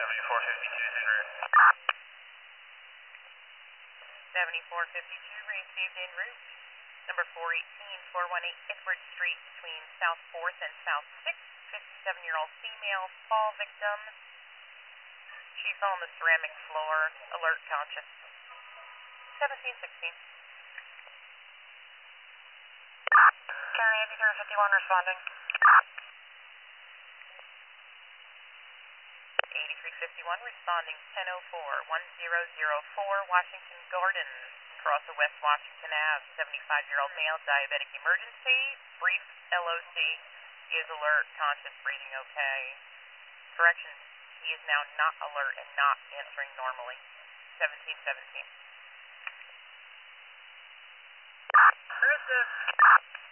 7452 en route. 7452 received en route. Number 418 Edward Street between South 4th and South 6th. 57-year-old female, fall victim. She fell on the ceramic floor, alert, conscious. 1716. County Navy 051 responding. 8351 responding 1004 1004 Washington Gardens. Across the West Washington Ave. 75-year-old male, diabetic emergency. Brief LOC. He is alert, conscious, breathing okay. Correction, he is now not alert and not answering normally. 1717. Who is this?